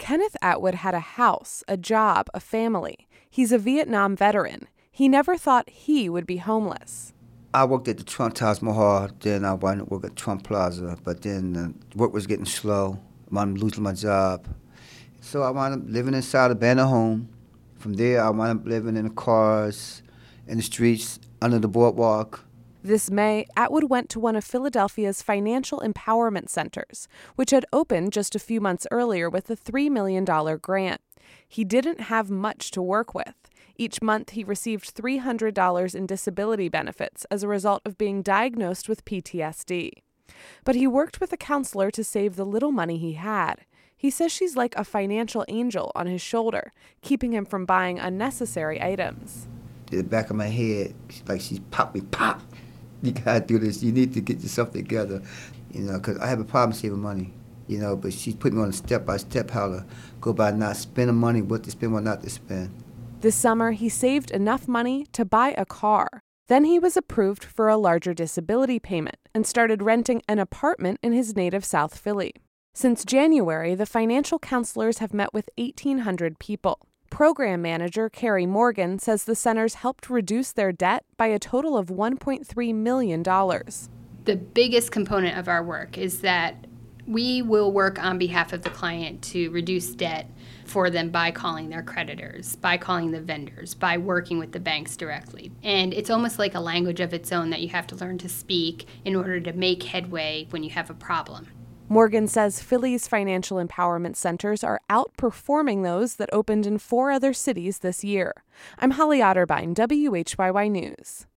Kenneth Atwood had a house, a job, a family. He's a Vietnam veteran. He never thought he would be homeless. I worked at the Trump Taj Mahal, then I wanted to work at Trump Plaza, but then work was getting slow. I'm losing my job. So I wound up living inside a abandoned home. From there, I wound up living in the cars, in the streets, under the boardwalk. This May, Atwood went to one of Philadelphia's financial empowerment centers, which had opened just a few months earlier with a $3 million grant. He didn't have much to work with. Each month, he received $300 in disability benefits as a result of being diagnosed with PTSD. But he worked with a counselor to save the little money he had. He says she's like a financial angel on his shoulder, keeping him from buying unnecessary items. In the back of my head, she's popped me, pop. You gotta do this. You need to get yourself together, because I have a problem saving money, but she's put me on a step-by-step how to go by not spending money, what to spend, what not to spend. This summer, he saved enough money to buy a car. Then he was approved for a larger disability payment and started renting an apartment in his native South Philly. Since January, the financial counselors have met with 1,800 people. Program manager Carrie Morgan says the centers helped reduce their debt by a total of $1.3 million. The biggest component of our work is that we will work on behalf of the client to reduce debt for them by calling their creditors, by calling the vendors, by working with the banks directly. And it's almost like a language of its own that you have to learn to speak in order to make headway when you have a problem. Morgan says Philly's financial empowerment centers are outperforming those that opened in 4 other cities this year. I'm Holly Otterbein, WHYY News.